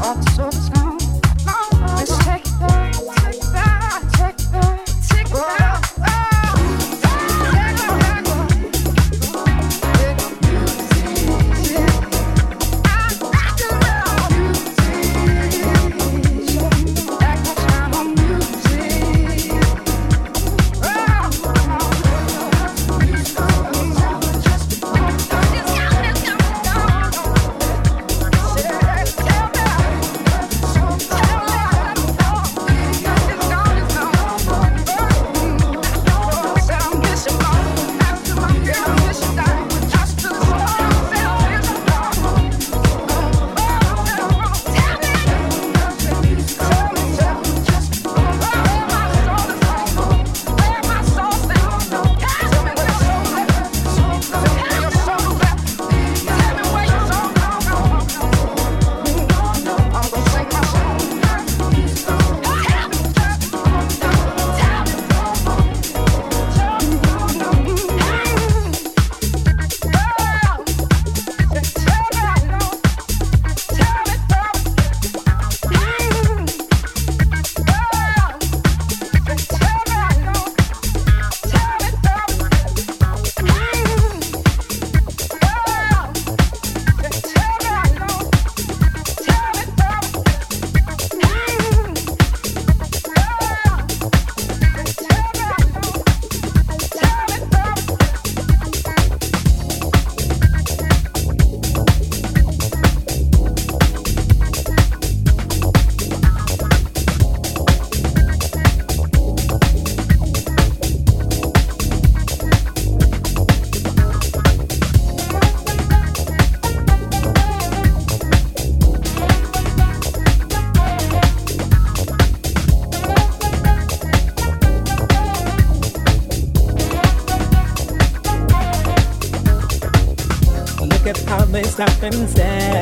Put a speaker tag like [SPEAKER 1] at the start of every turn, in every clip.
[SPEAKER 1] they stop and stare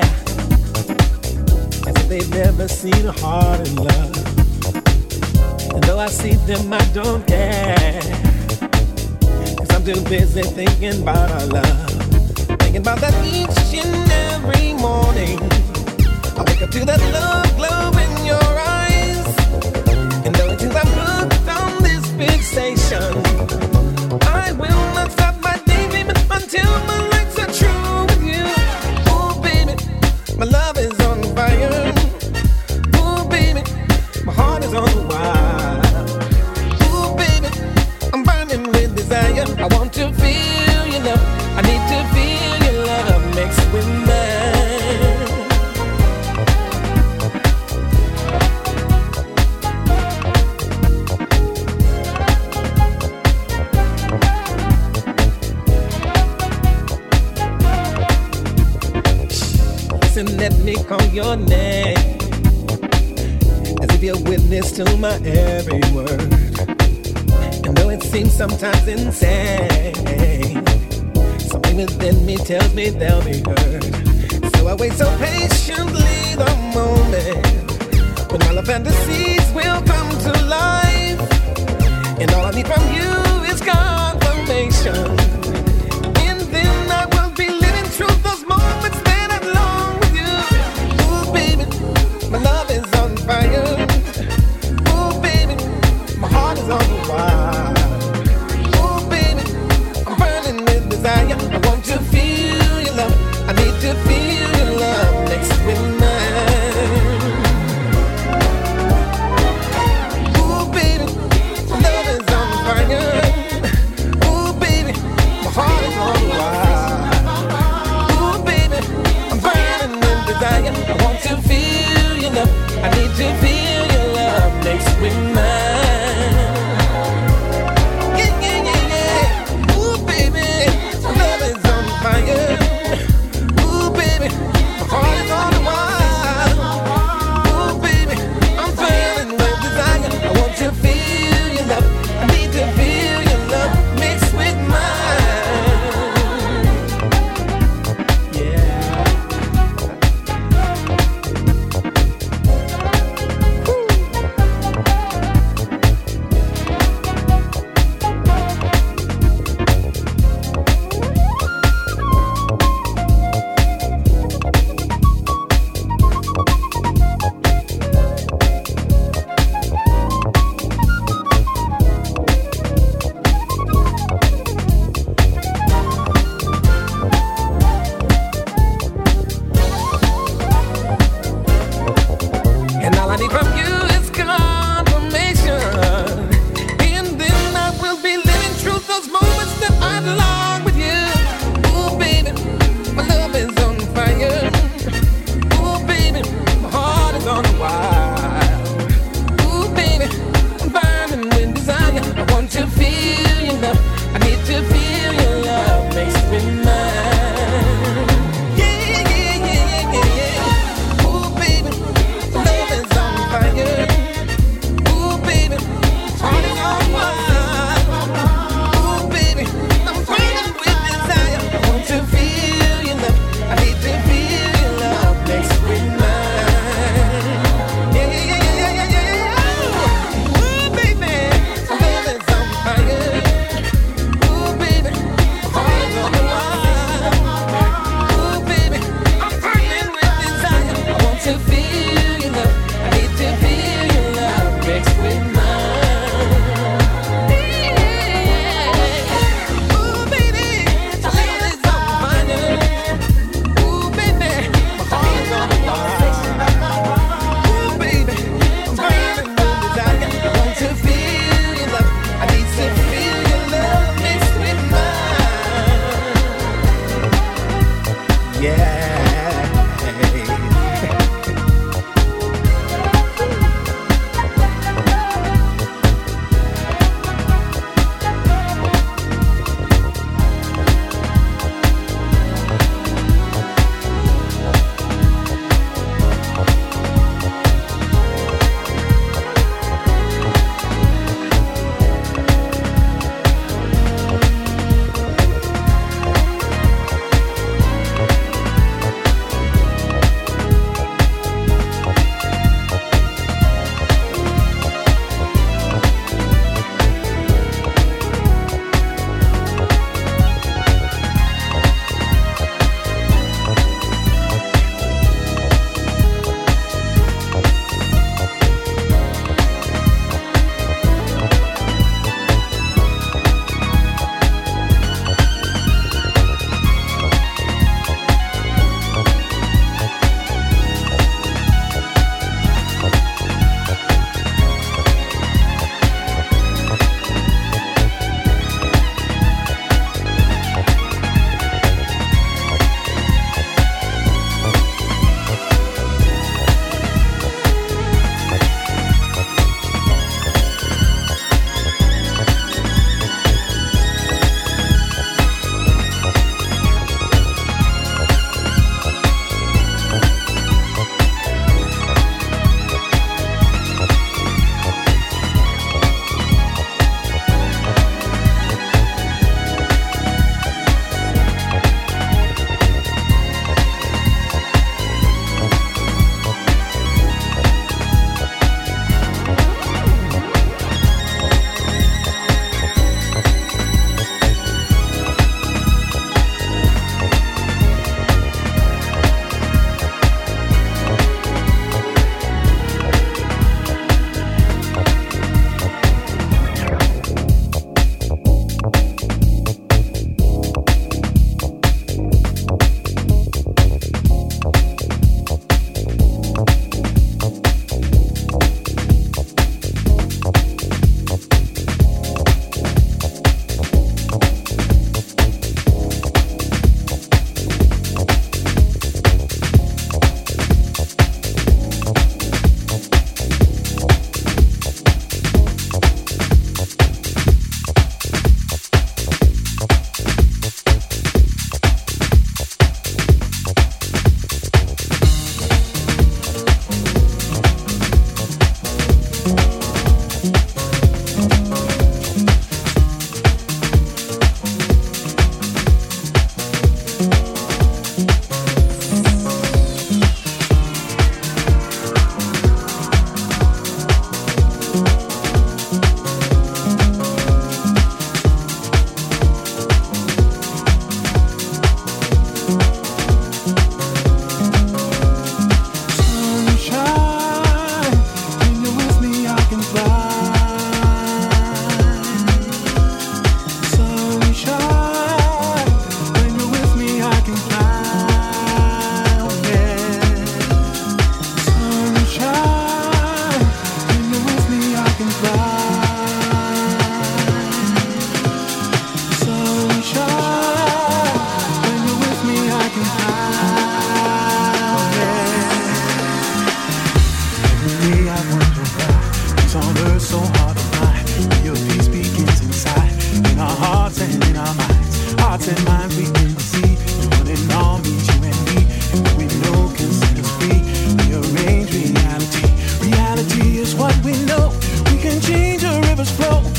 [SPEAKER 1] as if they've never seen a heart in love. And though I see them, I don't care, 'cause I'm too busy thinking about our love. Thinking about that each and every morning. I wake up to that love glow in your eyes. And though it seems I'm hooked on this fixation, I will not stop my daydreaming until my lights are true with you. Oh baby, my love is on fire. Oh baby, my heart is on wild. Oh baby, I'm burning with desire. I want to feel your love. I need to feel your love mixed with mine. Listen, let me call your name, as if you're witness to my every word. And though it seems sometimes insane, something within me tells me they'll be heard. So I wait so patiently the moment when all the fantasies will come to life. And all I need from you is confirmation. And then I will be living through those moments that I long with you. Ooh, baby, my love is on fire. Ooh, baby, my heart is on fire. Ooh, baby, I'm burning with desire. I want to feel your love. I need to feel your love next with mine. Ooh, baby, my love is on fire.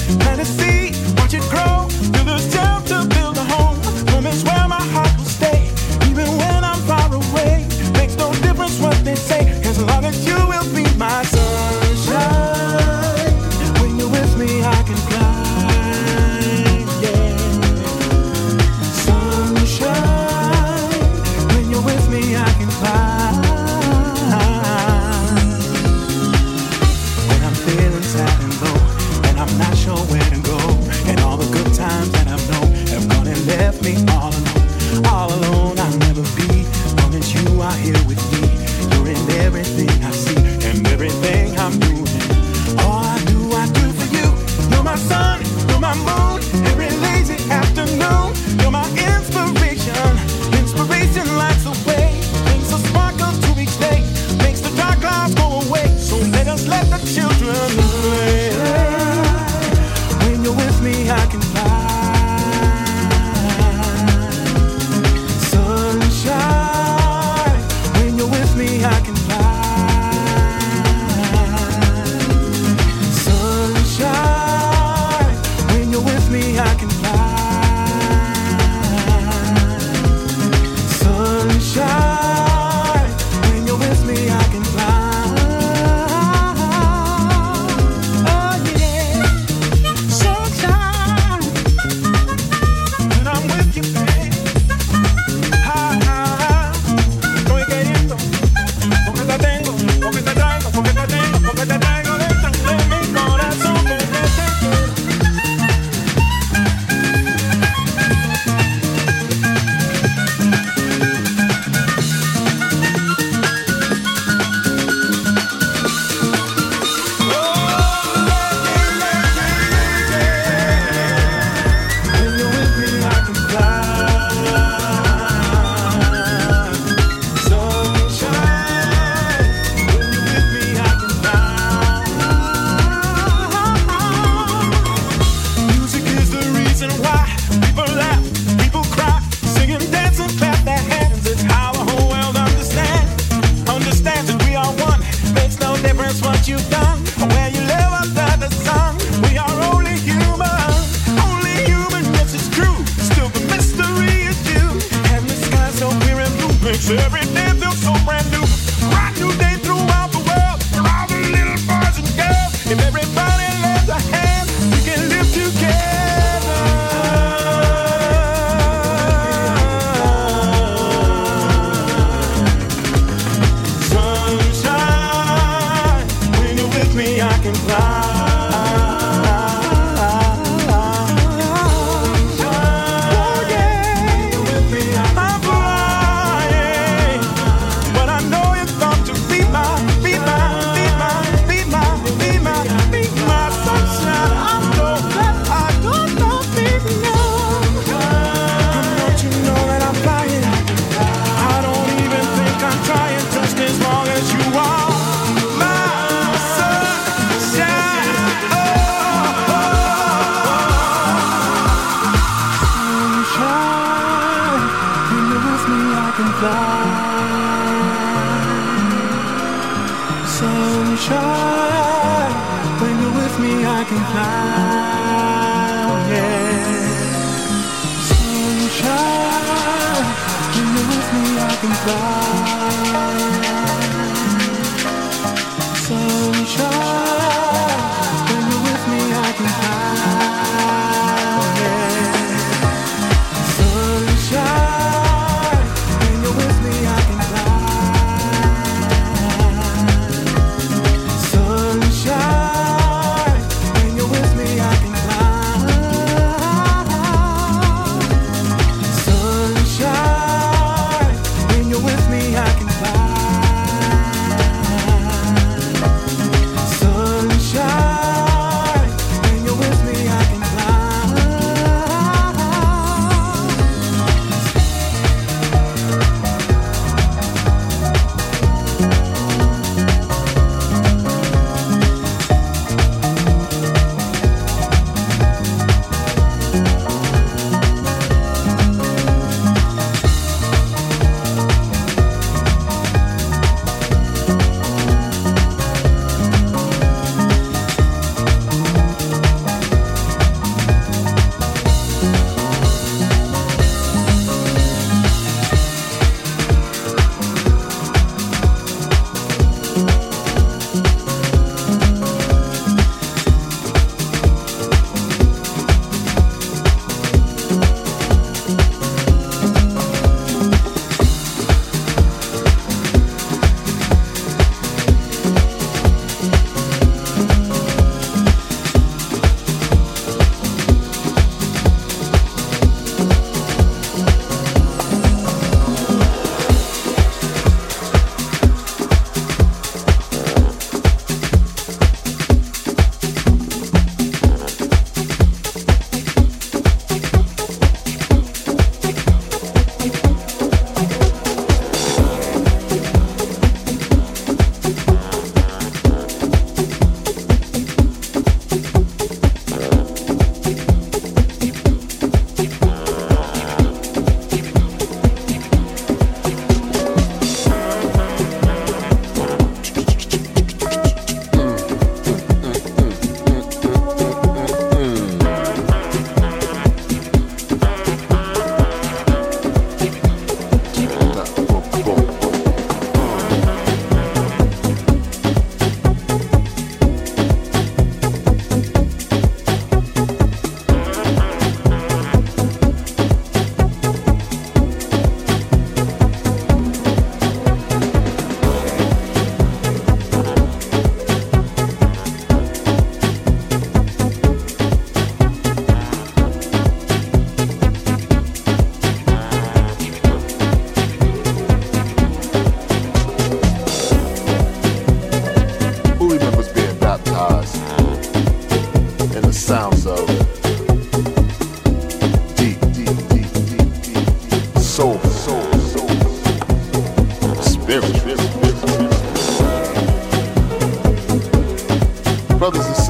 [SPEAKER 2] Plant a seed, watch it grow. Build a shelter, build a home. Home is where my heart will stay. Even when I'm far away, makes no difference what they say. As long as you will be my sunshine. When you're with me, I can fly. Yeah. Sunshine. When you're with me, I can fly. When I'm feeling sad and low, and I'm not sure where to go, and all the good times that I've known have gone and left me all alone. All alone I'll never be, long as you are here with me. You're in everything I see, and everything I'm doing. All I do for you. You're my sun, you're my moon, every lazy afternoon. You're my inspiration, inspiration lights the way. Brings a sparkle to each day, makes the dark clouds go away. So let us let the children play. When you're with me, I can fly. Sunshine. When you're with me, I can fly. Sunshine. When you're with me, I can fly. Sunshine. When you're with me, I can fly. Oh yeah. Sunshine. When I'm with you, babe. Estoy queriendo, porque te tengo, porque te traigo, porque te tengo, porque te traigo dentro de mi corazón, porque te quiero. When you're with me, I can fly. Sunshine. When you're with me, I can fly. Music is the reason why people laugh, people cry, sing and dance and clap their hands. It's how the whole world understands that we are one. Makes no difference what you've done or where you live under the sun. We are only human, yes it's true. Still the mystery is you. And the sky so clear and blue makes every day feel so brand new. Brand new day throughout the world for all the little boys and girls. If everybody lends a hand, we can live together. Sunshine. When you're with me, I can fly. I'm flying, but I know it's got to be my sunshine. I know that I don't need no. Don't you know that I'm flying? I don't even think I'm trying, just as long as you are my sunshine. Sunshine. When you're with me, I can fly. Sunshine. When you're with me, I can fly. Oh, yeah. Sunshine. When you're with me, I can fly. Sunshine. When you're with me, I can fly. Oh, yeah. Sunshine. When you're with me, I can fly. Sunshine. When you're with me, I can fly. Sunshine. When you're with me, I can fly.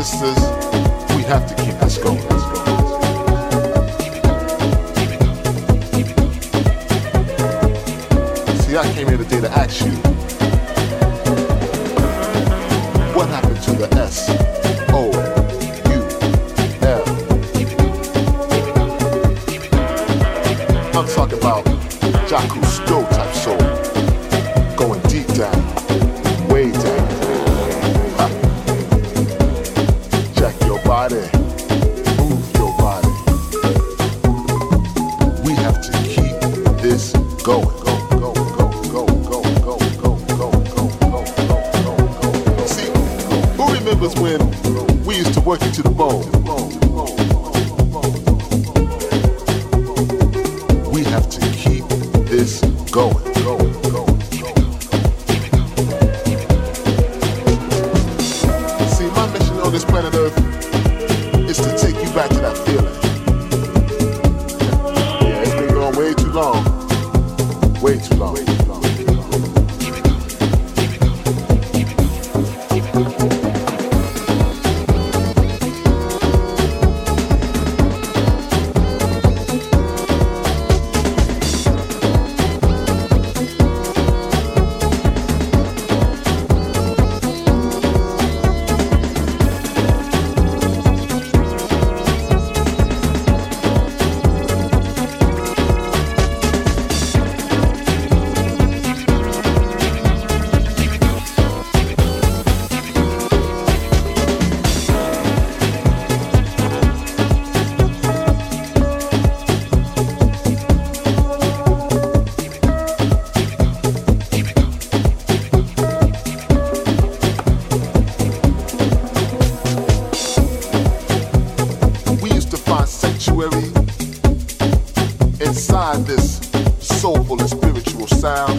[SPEAKER 3] sisters, we have to keep this going. See, I came here today to ask you, what happened to the S-O-U-L? I'm talking about Jaco Stowe type soul, going deep down, way down. Ha. Jack your body, move your body. We have to keep this going. See, who remembers when we used to work into the bone? We have to keep this going. See, my mission on this planet Earth is to take you back to that feeling. Yeah, it's been going way too long. Way too long. Inside this soulful and spiritual sound,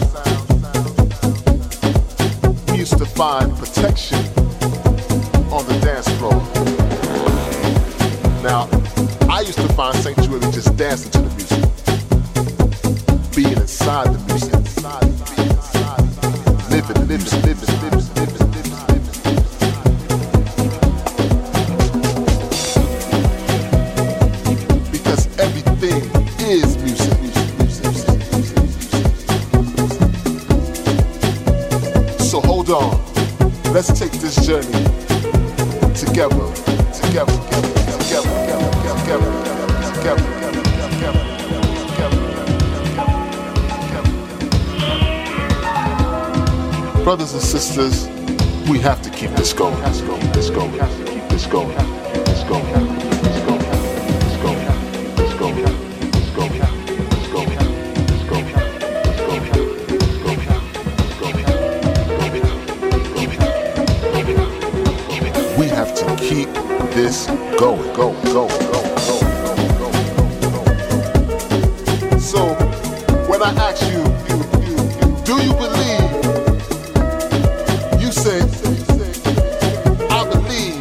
[SPEAKER 3] we used to find protection on the dance floor. Now, I used to find sanctuary just dancing to the music, being inside the music, living. Because everything is music. So hold on, let's take this journey together. Brothers and sisters, we have to keep this going. Let's go. Keep this going. Let's go. We have to keep this going. Go. So, when I ask you, do you believe? You say, I believe.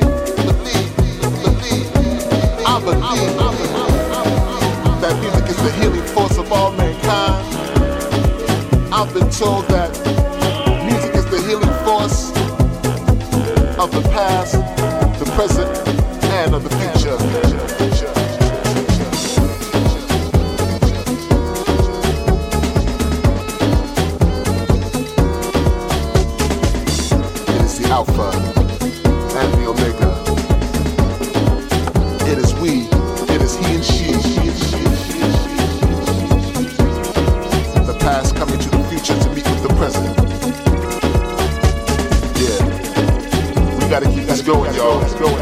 [SPEAKER 3] I believe that music is the healing force of all mankind. I've been told that music is the healing force of the past, the present, and of the future. It is the Alpha and the Omega. It is we, it is he and she. The past coming to the future to meet with the present. Yeah. We gotta keep this going, y'all. Let's go.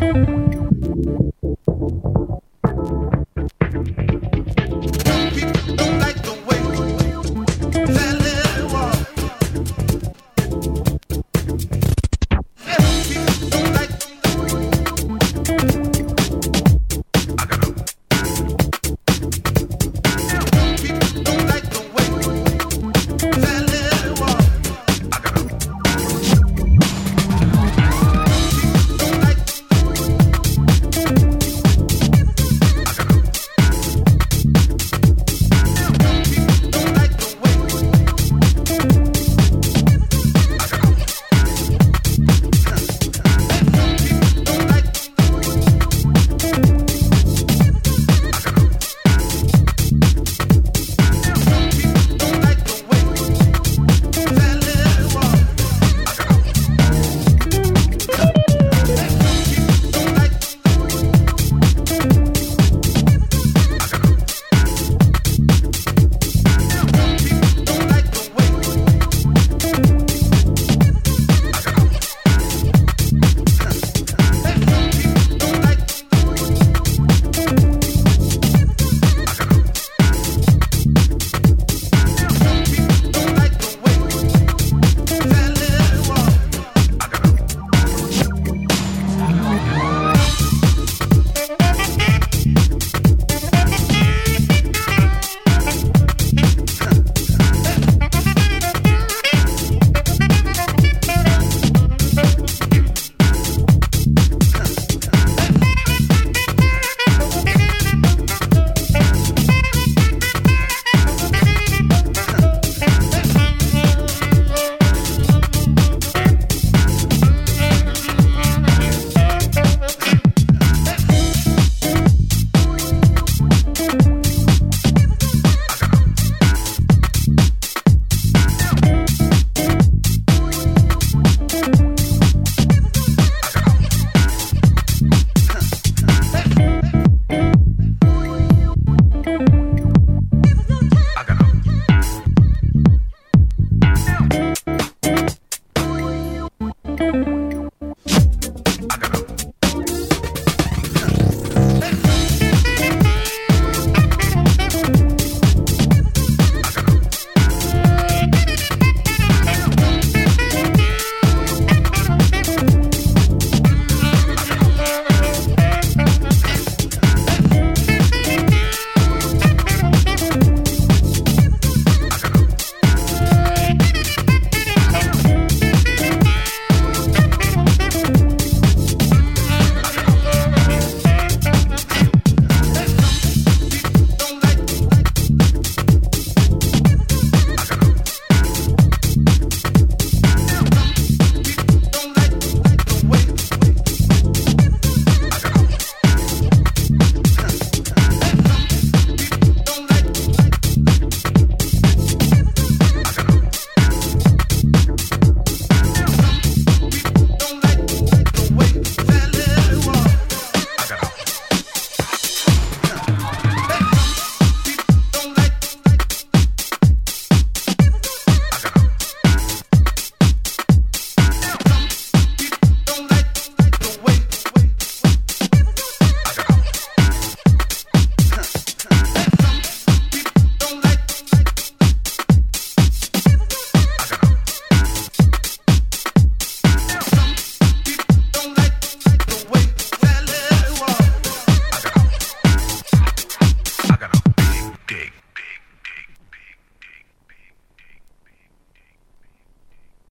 [SPEAKER 1] Thank